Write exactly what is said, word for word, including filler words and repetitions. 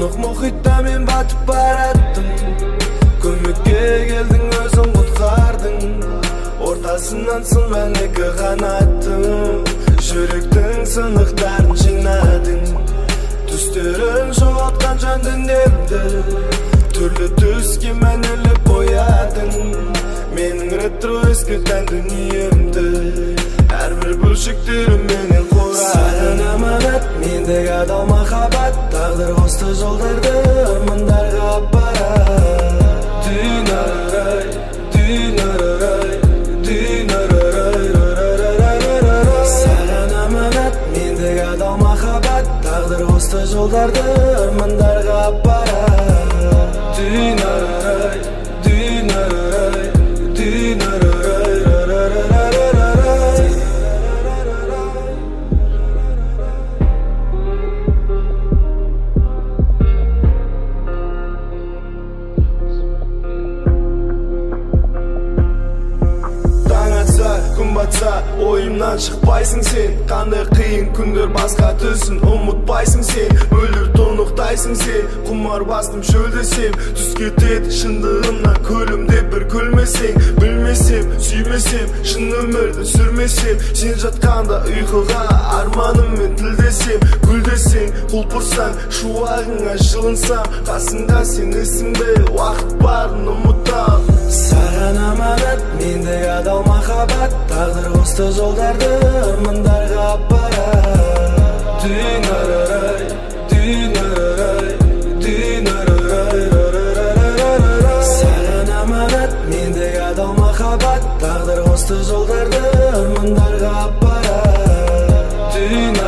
Тынык мұхитта мен батып бараттым. Көмекке келдің, өзің құтқардың. Ортасынан сынған екі қанаттың. Жүректің сынықтарын жинадың. Түстерін жоғалтқан жан дүниемді. Түрлі түске мәніліп боядың. Менің ретро ескі тән дүниемді. Әрбір бөлшектерім менен қорады. Саған аманат, мендегі адал махаббат. Тағдыр қосты жолдарды ырмандарға апарат. Дүйнарай, дүйнарай, дүйнарай. Саған аманат, мендегі адал махаббат. Тағдыр қосты жолдарды ырмандарға апарат. Дүйнарай, дүйнарай, дүйнарай. Күн батса, ойымнан шықпайсың сен. Қандай қиын күндер басқа түсін, ұмытпайсың сен. Өлір тоңықтайсың сен. Құмар бастым шөлдесем, түс кетеді шындығымнан. Көлімде бір күлмесең, білмесем, сүймесем, шын өмірді сүрмесем. Сен жатқанда ұйқыға арманыммен тілдесем. Гүлдесең, құлпырсаң, шуағыңа жылынсам. Қасыңда сен есіңде, уақыт барын ұмытам. Саған аманат, мендегі адал махаббат. Тағдыр қосты жолдарды ырмандарға апарат. Дүйнарай, дүйнарай, дүйнарай. Саған аманат, мендегі адал махаббат. Тағдыр қосты жолдарды ырмандарға апарат.